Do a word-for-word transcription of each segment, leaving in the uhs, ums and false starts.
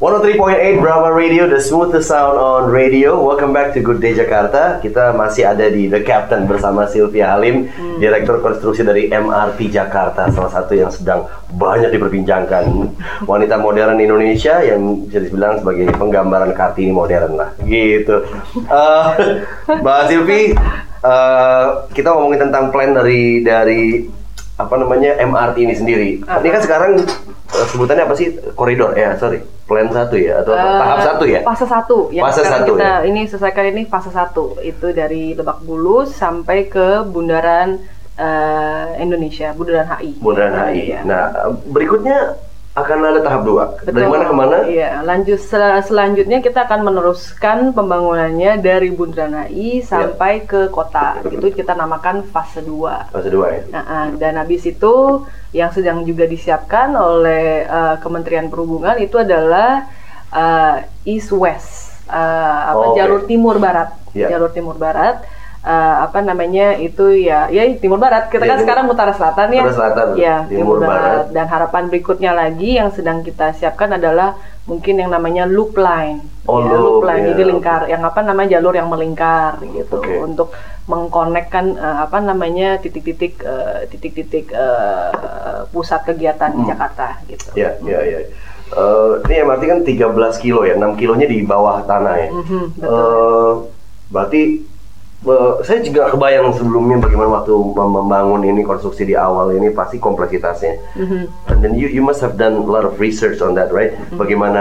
seratus tiga koma delapan Brava Radio, the smoothest sound on radio. Welcome back to Good Day Jakarta. Kita masih ada di The Captain bersama Sylvia Halim, hmm. Direktur Konstruksi dari M R T Jakarta, salah satu yang sedang banyak diperbincangkan. Wanita modern Indonesia yang bisa dibilang sebagai penggambaran Kartini modern lah, gitu. Uh, Mbak Sylvie, uh, kita ngomongin tentang plan dari dari apa namanya M R T ini sendiri. Uh-huh. Ini kan sekarang uh, sebutannya apa sih? Koridor ya, sorry. Plan satu ya atau uh, tahap satu ya? Fase satu. Yang fase sekarang satu, kita ya? ini selesaikan ini fase satu. Itu dari Lebak Bulus sampai ke Bundaran uh, Indonesia, Bundaran H I. Bundaran H I. Ya. Nah, berikutnya akan ada tahap dua. Betul. Dari mana ke mana? Iya, lanjut sel- selanjutnya kita akan meneruskan pembangunannya dari Bundaran H I sampai ya. ke kota. Itu kita namakan fase dua. Fase dua ya. Nah, dan habis itu yang sedang juga disiapkan oleh uh, Kementerian Perhubungan itu adalah uh, East West, uh, apa oh, okay. jalur timur barat, yeah. jalur timur barat, uh, apa namanya itu ya, ya timur barat. Kita yeah, kan timur, sekarang utara selatan ya, utara selatan, ya timur, timur barat. barat. Dan harapan berikutnya lagi yang sedang kita siapkan adalah mungkin yang namanya loop line, oh, ya, loop line, yeah. jadi lingkar, yang apa namanya jalur yang melingkar gitu, okay. untuk mengkonekkan uh, apa namanya titik-titik uh, titik-titik uh, pusat kegiatan hmm. di Jakarta gitu. Ya, ya, ya. Uh, ini M R T kan tiga belas kilo ya, enam kilonya di bawah tanah ya. Mm-hmm, betul. Uh, berarti uh, saya juga kebayang sebelumnya bagaimana waktu membangun ini konstruksi di awal ini pasti kompleksitasnya. Mm-hmm. And then you you must have done a lot of research on that, right? Mm-hmm. Bagaimana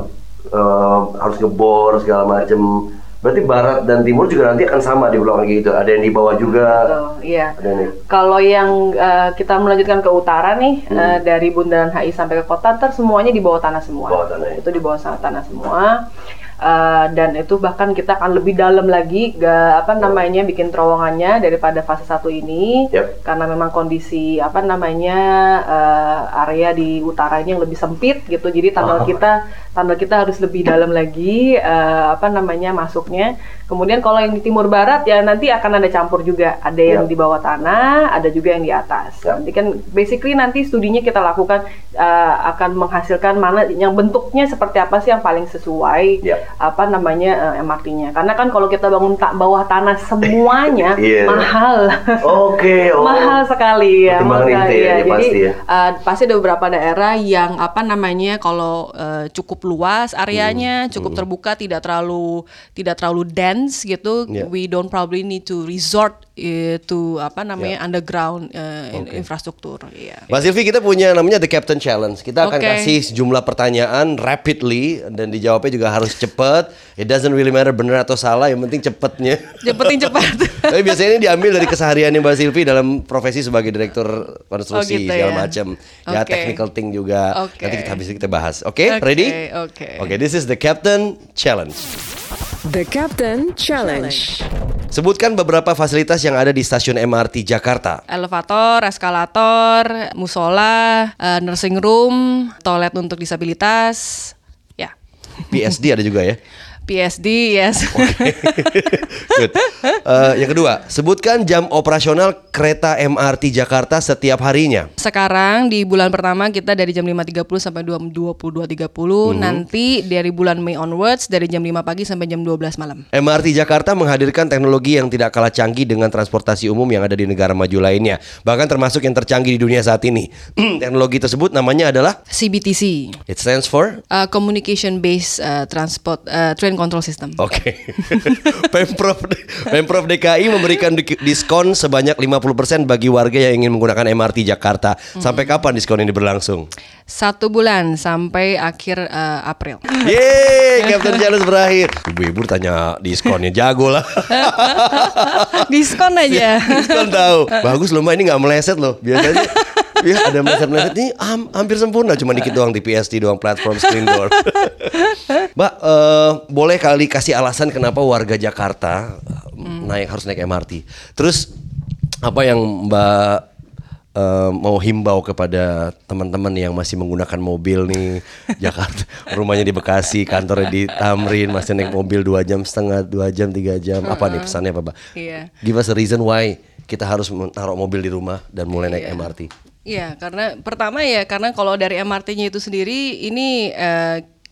uh, harus ngebor segala macam. Berarti barat dan timur juga nanti akan sama di belakang gitu. Ada yang di bawah juga. Betul, iya. Ada yang... Kalau yang uh, kita melanjutkan ke utara nih, hmm. uh, dari Bundaran H I sampai ke kota, ntar semuanya di bawah tanah semua. Bawah tanah, ya. Itu di bawah tanah semua. Uh, dan itu bahkan kita akan lebih dalam lagi, gak, apa namanya, bikin terowongannya daripada fase satu ini, yep. karena memang kondisi apa namanya uh, area di utaranya yang lebih sempit gitu, jadi tanggal oh. kita tanggal kita harus lebih dalam lagi uh, apa namanya masuknya. Kemudian kalau yang di timur barat ya nanti akan ada campur juga, ada yang yep. di bawah tanah, ada juga yang di atas. Yep. Nanti kan basically nanti studinya kita lakukan uh, akan menghasilkan mana yang bentuknya seperti apa sih yang paling sesuai. Yep. apa namanya uh, M R T-nya, karena kan kalau kita bangun ta- bawah tanah semuanya yeah. mahal, okay, oh. mahal sekali ya, mahal sekali ya. ya. Jadi pasti, ya. uh, pasti ada beberapa daerah yang apa namanya kalau uh, cukup luas areanya, hmm. cukup hmm. terbuka, tidak terlalu tidak terlalu dense gitu, yeah. we don't probably need to resort uh, to apa namanya yeah. underground uh, okay. infrastruktur. Yeah. Mbak Sylvie, kita punya namanya The Captain Challenge. Kita akan okay. kasih sejumlah pertanyaan rapidly dan dijawabnya juga harus cepat. It doesn't really matter benar atau salah, yang penting cepetnya. Cepetin cepat. Tapi biasanya ini diambil dari kesehariannya Mbak Sylvie dalam profesi sebagai direktur konstruksi, oh, gitu segala ya? macam. Ya, okay. technical thing juga. Okay. Nanti kita habis kita bahas. Oke, okay? okay, ready? Oke. Okay. Oke, okay, this is The Captain Challenge. The Captain Challenge. Sebutkan beberapa fasilitas yang ada di stasiun M R T Jakarta. Elevator, eskalator, musola, uh, nursing room, toilet untuk disabilitas. Ya. P S D ada juga ya? P S D, yes. Okay. Good. Uh, yang kedua, sebutkan jam operasional kereta M R T Jakarta setiap harinya. Sekarang di bulan pertama kita dari jam lima tiga puluh sampai dua puluh dua tiga puluh. Mm-hmm. Nanti dari bulan Mei onwards dari jam lima pagi sampai jam dua belas malam. M R T Jakarta menghadirkan teknologi yang tidak kalah canggih dengan transportasi umum yang ada di negara maju lainnya. Bahkan termasuk yang tercanggih di dunia saat ini. Teknologi tersebut namanya adalah C B T C. It stands for uh, Communication Based uh, Transport uh, Train Control System. Oke. Okay. Pemprov Pemprov D K I memberikan diskon sebanyak lima puluh persen bagi warga yang ingin menggunakan M R T Jakarta. Hmm. Sampai kapan diskon ini berlangsung? Satu bulan sampai akhir uh, April. Yeay, Captain Challenge berakhir. Ibu-ibu tanya diskonnya, jago lah. Diskon aja. Diskon tahu. Bagus loh Mbak, ini nggak meleset loh. Biasanya ya ada meleset-meleset ini ham, hampir sempurna, cuma dikit doang di P S T doang, platform screen door. Mbak, uh, boleh kali kasih alasan kenapa warga Jakarta hmm. naik harus naik M R T. Terus apa yang Mbak uh, mau himbau kepada teman-teman yang masih menggunakan mobil nih, Jakarta, rumahnya di Bekasi, kantornya di Tamrin, masih naik mobil dua jam setengah, dua jam, tiga jam. Apa nih pesannya apa, Mbak? Iya. Give us a reason why kita harus taruh mobil di rumah dan mulai naik iya. M R T. Iya, karena pertama ya karena kalau dari M R T-nya itu sendiri ini uh,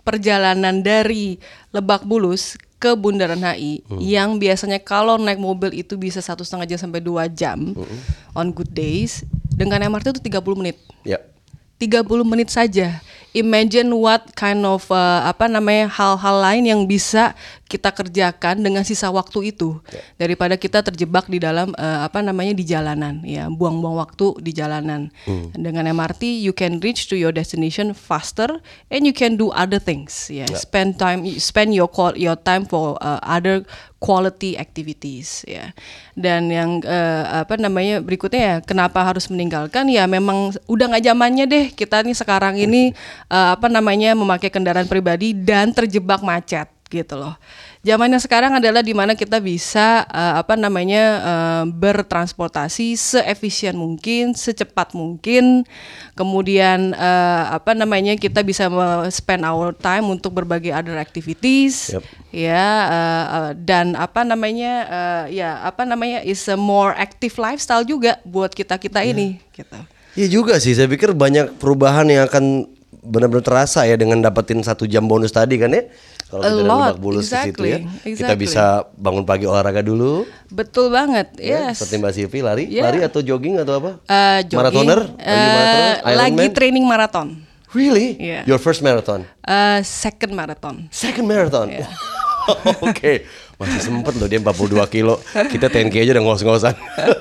perjalanan dari Lebak Bulus ke Bundaran H I hmm. yang biasanya kalau naik mobil itu bisa satu setengah jam sampai dua jam hmm. on good days, dengan M R T itu tiga puluh menit. Ya. tiga puluh menit saja. Imagine what kind of uh, apa namanya hal-hal lain yang bisa kita kerjakan dengan sisa waktu itu yeah. daripada kita terjebak di dalam uh, apa namanya di jalanan ya, buang-buang waktu di jalanan. Hmm. Dengan M R T you can reach to your destination faster and you can do other things ya. Yeah. Yeah. Spend time spend your your time for uh, other quality activities ya. Dan yang uh, apa namanya berikutnya ya, kenapa harus meninggalkan ya, memang udah nggak zamannya deh kita nih sekarang ini uh, apa namanya memakai kendaraan pribadi dan terjebak macet gitu loh. Zamannya sekarang adalah di mana kita bisa uh, apa namanya uh, bertransportasi seefisien mungkin, secepat mungkin. Kemudian uh, apa namanya kita bisa spend our time untuk berbagai other activities. Yep. Ya uh, uh, dan apa namanya uh, ya apa namanya is a more active lifestyle juga buat kita-kita yeah. ini gitu. Iya juga sih, saya pikir banyak perubahan yang akan benar-benar terasa ya dengan dapetin satu jam bonus tadi kan ya. Kalau kita dari Lebak Bulus exactly, ke situ ya, exactly. kita bisa bangun pagi olahraga dulu. Betul banget, ya, yes. Seperti Mbak Silvi, lari, yeah. lari atau jogging atau apa? Uh, jogging, Maratoner? Uh, lagi training maraton. Really? Yeah. Your first marathon? Uh, second marathon. Second marathon? Yeah. Oke, okay. Masih sempet loh dia empat puluh dua kilo. Kita ten K aja udah ngos-ngosan.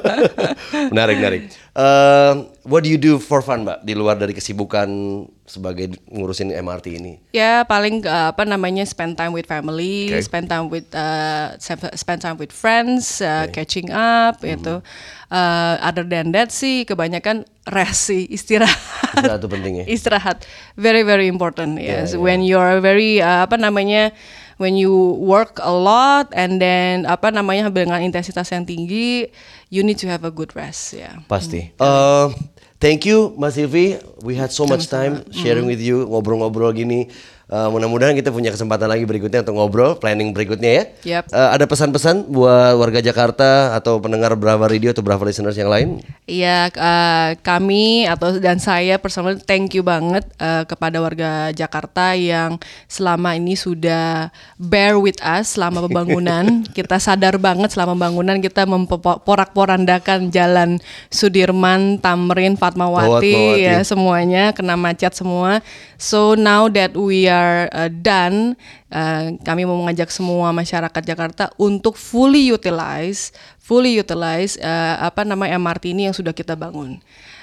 Menarik, menarik. Uh, what do you do for fun, Mbak? Di luar dari kesibukan sebagai ngurusin M R T ini? Ya paling uh, apa namanya spend time with family, okay. spend time with uh, spend time with friends, uh, okay. catching up, mm-hmm. itu. Uh, other than that sih kebanyakan rest sih, istirahat. Istirahat itu penting ya. Istirahat, very very important. Yes, yeah, yeah. when you're very uh, apa namanya, when you work a lot and then apa namanya dengan intensitas yang tinggi, you need to have a good rest. Ya. Yeah. Pasti. Hmm. Uh, thank you, Mas Silvi. We had so much time sharing mm-hmm. with you, ngobrol-ngobrol gini. Uh, mudah-mudahan kita punya kesempatan lagi berikutnya untuk ngobrol, planning berikutnya ya. Yep. Uh, ada pesan-pesan buat warga Jakarta atau pendengar Brava Radio atau Brava listeners yang lain? Iya, uh, kami atau dan saya personal thank you banget uh, kepada warga Jakarta yang selama ini sudah bear with us selama pembangunan. Kita sadar banget selama pembangunan kita memporak-porandakan jalan Sudirman, Tamrin, Fatmawati, Fatmawati ya semuanya kena macet semua. So now that we are uh, done, uh, kami mau mengajak semua masyarakat Jakarta untuk fully utilize, fully utilize uh, apa namanya M R T ini yang sudah kita bangun.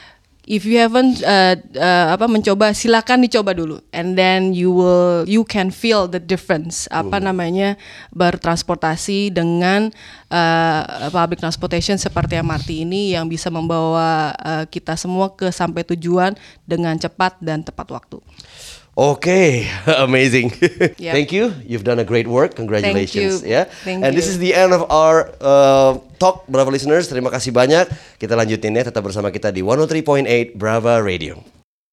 If you haven't uh, uh, apa mencoba, silakan dicoba dulu, and then you will you can feel the difference. Apa hmm. namanya bertransportasi dengan uh, public transportation seperti M R T ini yang bisa membawa uh, kita semua ke sampai tujuan dengan cepat dan tepat waktu. Okay, amazing. Yep. Thank you. You've done a great work. Congratulations. Thank you. Yeah. Thank And you. this is the end of our uh, talk, Brava listeners. Terima kasih banyak. Kita lanjutin ya. Tetap bersama kita di one oh three point eight Brava Radio.